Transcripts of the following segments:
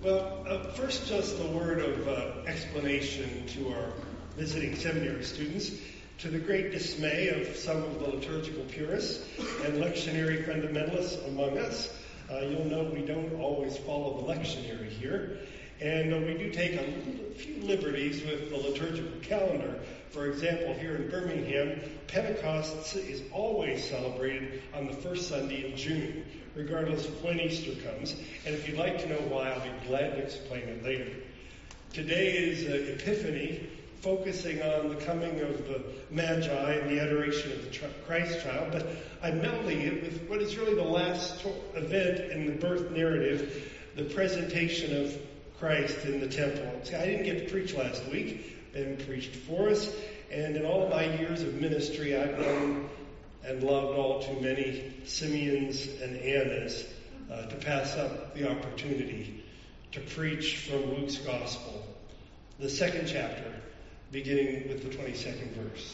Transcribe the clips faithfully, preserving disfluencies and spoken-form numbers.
Well, uh, first just a word of uh, explanation to our visiting seminary students. To the great dismay of some of the liturgical purists and lectionary fundamentalists among us, uh, you'll note we don't always follow the lectionary here. And uh, we do take a little, few liberties with the liturgical calendar. For example, here in Birmingham, Pentecost is always celebrated on the first Sunday in June, regardless of when Easter comes. And if you'd like to know why, I'll be glad to explain it later. Today is uh, Epiphany, focusing on the coming of the Magi and the adoration of the Christ child. But I'm melding it with what is really the last event in the birth narrative, the presentation of Christ in the temple. See, I didn't get to preach last week. Ben preached for us. And in all my years of ministry, I've known and loved all too many Simeons and Annas uh, to pass up the opportunity to preach from Luke's Gospel, the second chapter, beginning with the twenty-second verse.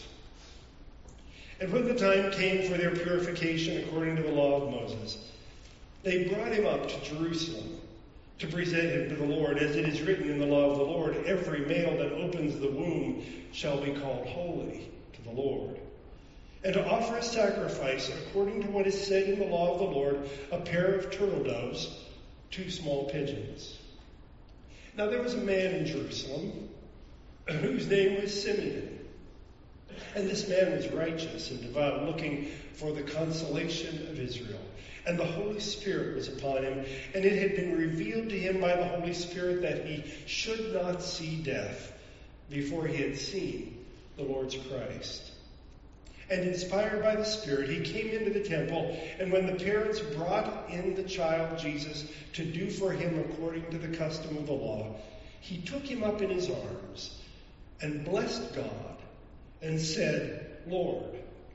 And when the time came for their purification according to the law of Moses, they brought him up to Jerusalem to present him to the Lord, as it is written in the law of the Lord, every male that opens the womb shall be called holy to the Lord. And to offer a sacrifice according to what is said in the law of the Lord, a pair of turtle doves, two small pigeons. Now there was a man in Jerusalem whose name was Simeon. And this man was righteous and devout, looking for the consolation of Israel. And the Holy Spirit was upon him, and it had been revealed to him by the Holy Spirit that he should not see death before he had seen the Lord's Christ. And inspired by the Spirit, he came into the temple, and when the parents brought in the child Jesus to do for him according to the custom of the law, he took him up in his arms and blessed God and said, Lord,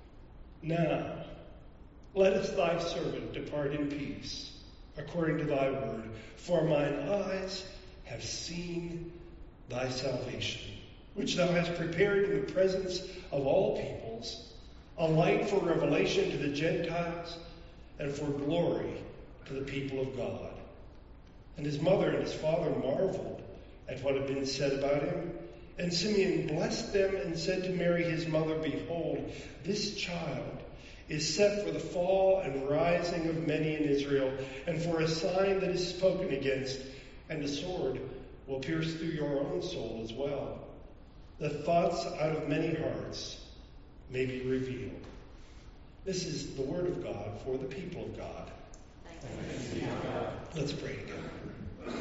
now let us thy servant depart in peace, according to thy word. For mine eyes have seen thy salvation, which thou hast prepared in the presence of all peoples, a light for revelation to the Gentiles, and for glory to the people of God. And his mother and his father marveled at what had been said about him. And Simeon blessed them and said to Mary his mother, Behold, this child is set for the fall and rising of many in Israel, and for a sign that is spoken against, and a sword will pierce through your own soul as well. The thoughts out of many hearts may be revealed. This is the word of God for the people of God. Thanks be to God. Let's pray together.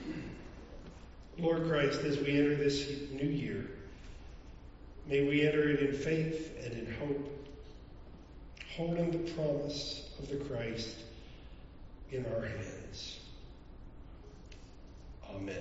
Lord Christ, as we enter this new year, may we enter it in faith and in hope, holding the promise of the Christ in our hands. Amen.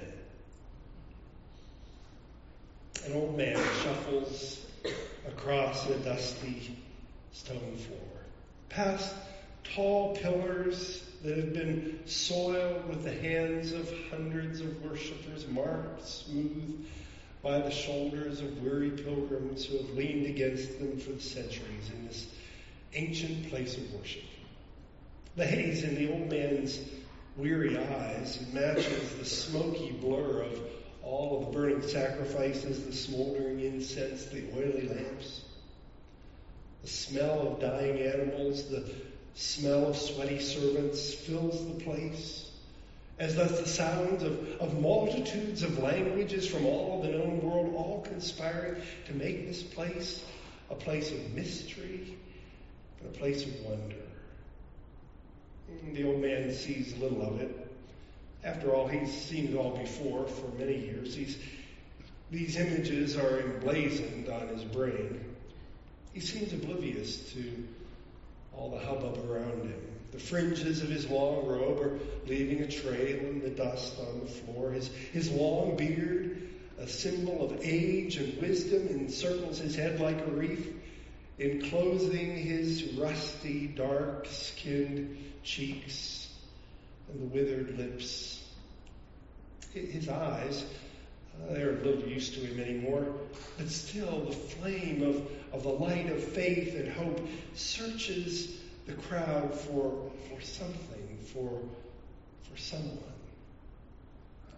An old man shuffles across a dusty stone floor, past tall pillars that have been soiled with the hands of hundreds of worshipers, marked smooth by the shoulders of weary pilgrims who have leaned against them for centuries in this ancient place of worship. The haze in the old man's weary eyes matches the smoky blur of all of the burning sacrifices, the smoldering incense, the oily lamps. The smell of dying animals, the smell of sweaty servants fills the place, as does the sounds of, of multitudes of languages from all of the known world, all conspiring to make this place a place of mystery and a place of wonder. The old man sees little of it. After all, he's seen it all before for many years. He's, these images are emblazoned on his brain. He seems oblivious to all the hubbub around him. The fringes of his long robe are leaving a trail in the dust on the floor. His, his long beard, a symbol of age and wisdom, encircles his head like a wreath, enclosing his rusty, dark-skinned cheeks and the withered lips. His eyes, uh, they're a little used to him anymore, but still the flame of, of the light of faith and hope searches the crowd for, for something, for, for someone.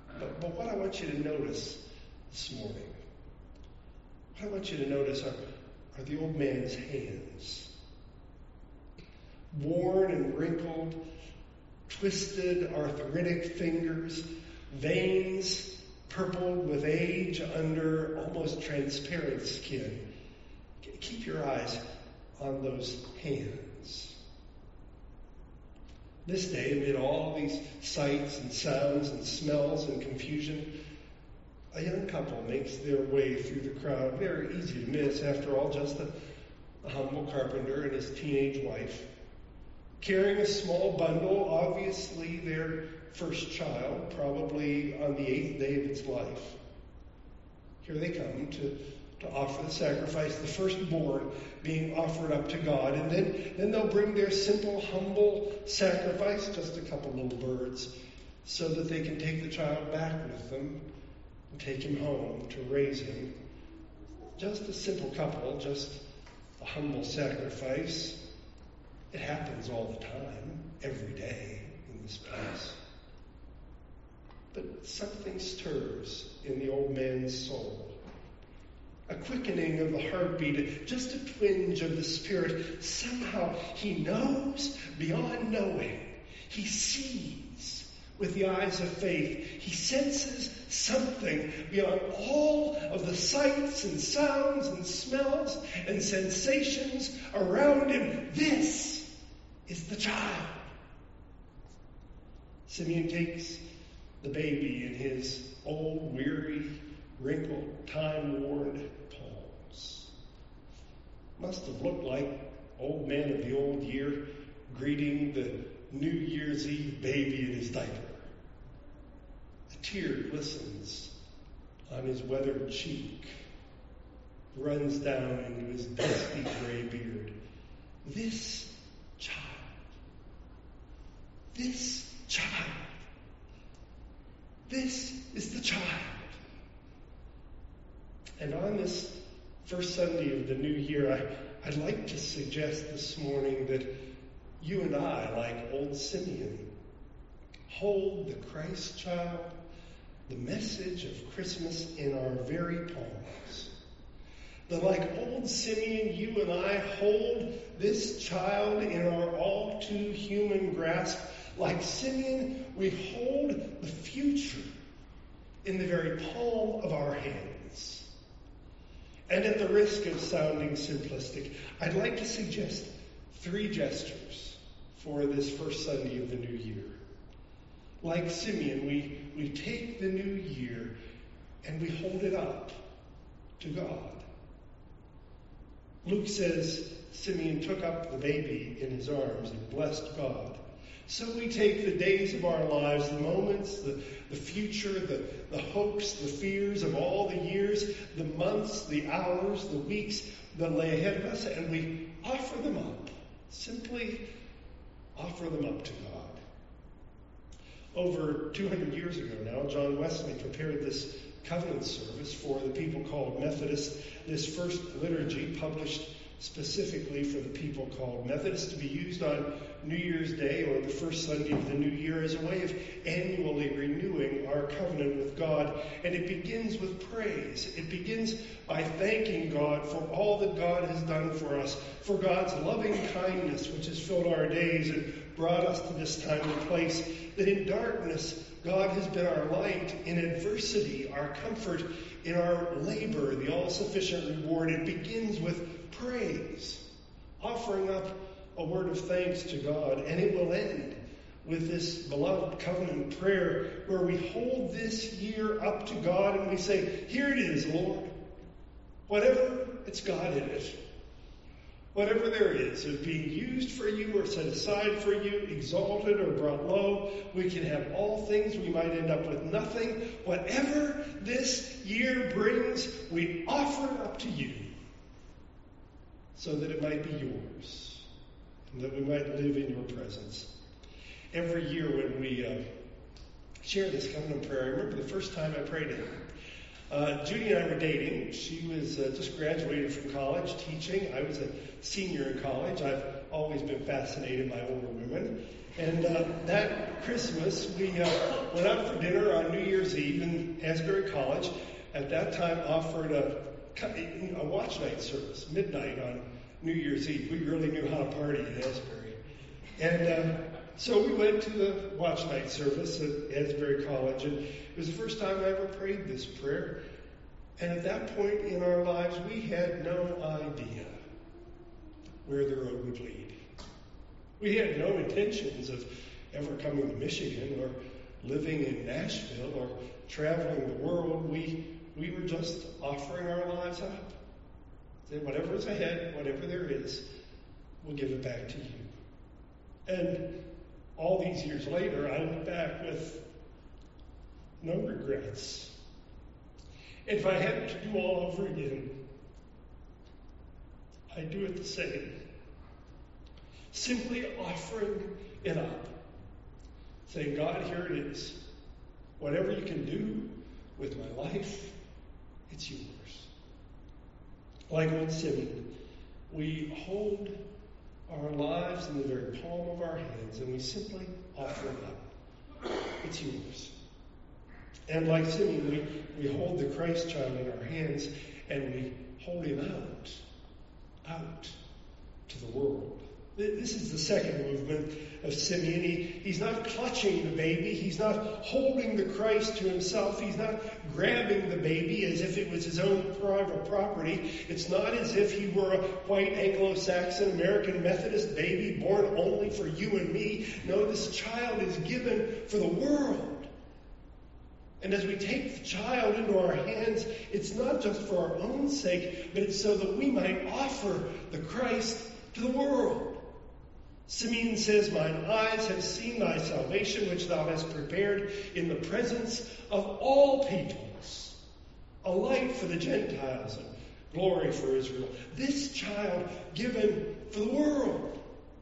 but what I want you to notice this morning, what I want you to notice are, are the old man's hands. Worn and wrinkled, twisted arthritic fingers, veins purpled with age under almost transparent skin. Keep your eyes on those hands. This day, amid all these sights and sounds and smells and confusion, a young couple makes their way through the crowd. Very easy to miss, after all, just a, a humble carpenter and his teenage wife, carrying a small bundle, obviously their first child, probably on the eighth day of its life. Here they come to, to offer the sacrifice, the firstborn being offered up to God. And then, then they'll bring their simple, humble sacrifice, just a couple little birds, so that they can take the child back with them and take him home to raise him. Just a simple couple, just a humble sacrifice. It happens all the time, every day in this place. But something stirs in the old man's soul. A quickening of the heartbeat, just a twinge of the spirit. Somehow he knows beyond knowing. He sees with the eyes of faith. He senses something beyond all of the sights and sounds and smells and sensations around him. This is the child. Simeon takes the baby in his old, weary, wrinkled, time-worn palms. Must have looked like old man of the old year greeting the New Year's Eve baby in his diaper. A tear glistens on his weathered cheek, runs down into his dusty gray beard. This child. This child. This is the child. And on this first Sunday of the new year, I, I'd like to suggest this morning that you and I, like old Simeon, hold the Christ child, the message of Christmas, in our very palms. That like old Simeon, you and I hold this child in our all too human grasp. Like Simeon, we hold the future in the very palm of our hands. And at the risk of sounding simplistic, I'd like to suggest three gestures for this first Sunday of the new year. Like Simeon, we, we take the new year and we hold it up to God. Luke says Simeon took up the baby in his arms and blessed God. So we take the days of our lives, the moments, the, the future, the, the hopes, the fears of all the years, the months, the hours, the weeks that lay ahead of us, and we offer them up. Simply offer them up to God. Over two hundred years ago now, John Wesley prepared this covenant service for the people called Methodists, this first liturgy published specifically for the people called Methodists, to be used on New Year's Day or the first Sunday of the new year as a way of annually renewing our covenant with God. And it begins with praise. It begins by thanking God for all that God has done for us, for God's loving kindness which has filled our days and brought us to this time and place, that in darkness God has been our light, in adversity our comfort, in our labor the all-sufficient reward. It begins with praise, offering up a word of thanks to God, and it will end with this beloved covenant prayer where we hold this year up to God and we say, here it is, Lord. Whatever, it's God in it. Whatever there is of being used for you or set aside for you, exalted or brought low, we can have all things. We might end up with nothing. Whatever this year brings, we offer it up to you so that it might be yours and that we might live in your presence. Every year when we uh, share this covenant prayer, I remember the first time I prayed it. Uh, Judy and I were dating. She was uh, just graduated from college teaching. I was a senior in college. I've always been fascinated by older women. And uh, that Christmas, we uh, went out for dinner on New Year's Eve in Asbury College. At that time, offered a, a watch night service, midnight on New Year's Eve. We really knew how to party in Asbury. And uh, so we went to the watch night service at Asbury College, and it was the first time I ever prayed this prayer. And at that point in our lives, we had no idea where the road would lead. We had no intentions of ever coming to Michigan or living in Nashville or traveling the world. We we were just offering our lives up. Say, whatever is ahead, whatever there is, we'll give it back to you. And all these years later, I look back with no regrets. If I had to do all over again, I'd do it the same. Simply offering it up. Saying, God, here it is. Whatever you can do with my life, it's yours. Like old Simeon, we hold our lives in the very palm of our hands and we simply offer it up. It's yours. And like Simeon, we, we hold the Christ child in our hands and we hold him out, out to the world. This is the second movement of Simeon. He, he's not clutching the baby. He's not holding the Christ to himself. He's not grabbing the baby as if it was his own private property. It's not as if he were a white Anglo-Saxon American Methodist baby born only for you and me. No, this child is given for the world. And as we take the child into our hands, it's not just for our own sake, but it's so that we might offer the Christ to the world. Simeon says, mine eyes have seen thy salvation, which thou hast prepared in the presence of all peoples, a light for the Gentiles and glory for Israel. This child given for the world.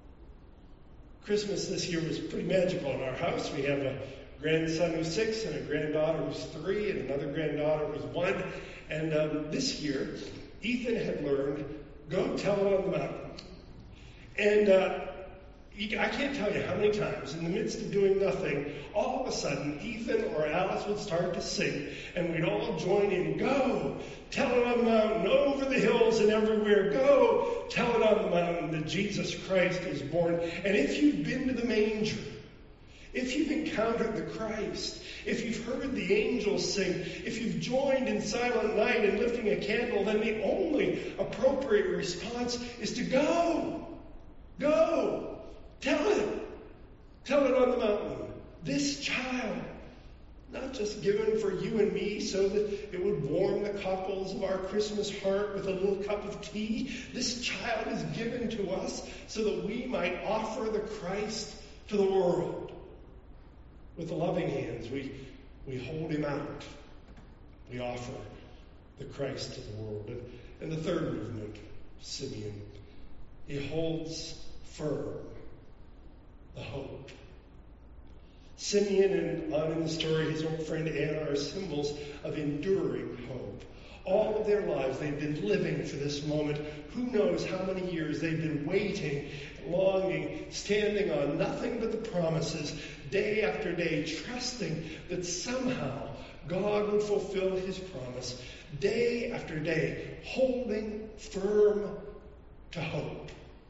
Christmas this year was pretty magical in our house. We have a grandson who's six and a granddaughter who's three and another granddaughter who's one. And um, this year, Ethan had learned, go tell it on the mountain. And uh, I can't tell you how many times, in the midst of doing nothing, all of a sudden, Ethan or Alice would start to sing, and we'd all join in, go, tell it on the mountain, over the hills and everywhere, go, tell it on the mountain that Jesus Christ is born. And if you've been to the manger, if you've encountered the Christ, if you've heard the angels sing, if you've joined in silent night and lifting a candle, then the only appropriate response is to go. Go. Tell it. Tell it on the mountain. This child, not just given for you and me so that it would warm the cockles of our Christmas heart with a little cup of tea. This child is given to us so that we might offer the Christ to the world. With loving hands, we, we hold him out. We offer the Christ to the world. And, and the third movement, Simeon, he holds firm the hope. Simeon and on in the story, his old friend Anna are symbols of enduring hope. All of their lives, they've been living for this moment. Who knows how many years they've been waiting, longing, standing on nothing but the promises, day after day, trusting that somehow God would fulfill his promise. Day after day, holding firm to hope.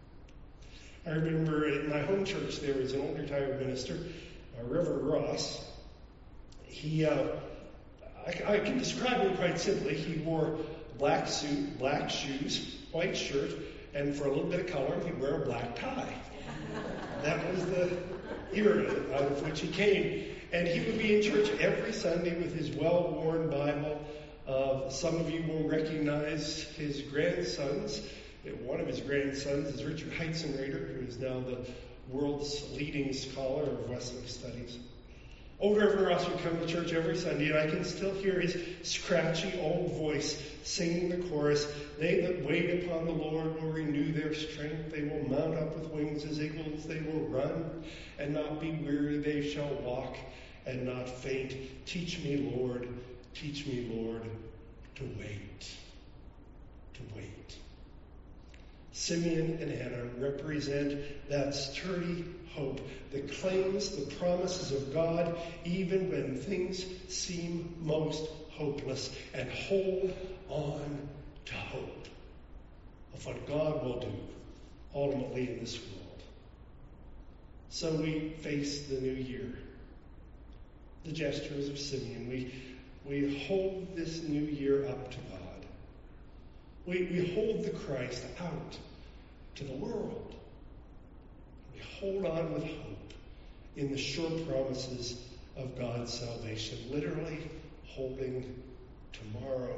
I remember in my home church, there was an old retired minister, uh, Reverend Ross. He, uh, I, I can describe him quite simply. He wore a black suit, black shoes, white shirt, and for a little bit of color, he'd wear a black tie. That was the era out of which he came. And he would be in church every Sunday with his well-worn Bible. Uh, some of you will recognize his grandsons. One of his grandsons is Richard Heitzenrader, who is now the world's leading scholar of Wesley studies. Old Reverend Ross would come to church every Sunday, and I can still hear his scratchy old voice singing the chorus, they that wait upon the Lord will renew their strength. They will mount up with wings as eagles. They will run and not be weary. They shall walk and not faint. Teach me, Lord, teach me, Lord, to wait. To wait. Simeon and Anna represent that sturdy hope that claims the promises of God even when things seem most hopeless, and hold on to hope of what God will do ultimately in this world. So we face the new year. The gestures of Simeon. We, we hold this new year up to God. We, we hold the Christ out to the world. We hold on with hope in the sure promises of God's salvation, literally holding tomorrow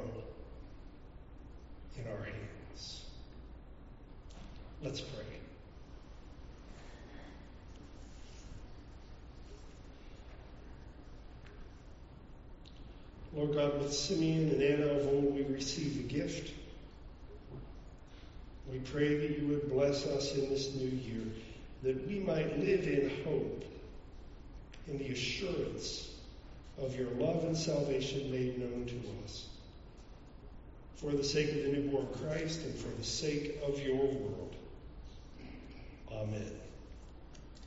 in our hands. Let's pray. Lord God, with Simeon and Anna of old, we receive the gift. We pray that you would bless us in this new year, that we might live in hope, in the assurance of your love and salvation made known to us. For the sake of the newborn Christ and for the sake of your world,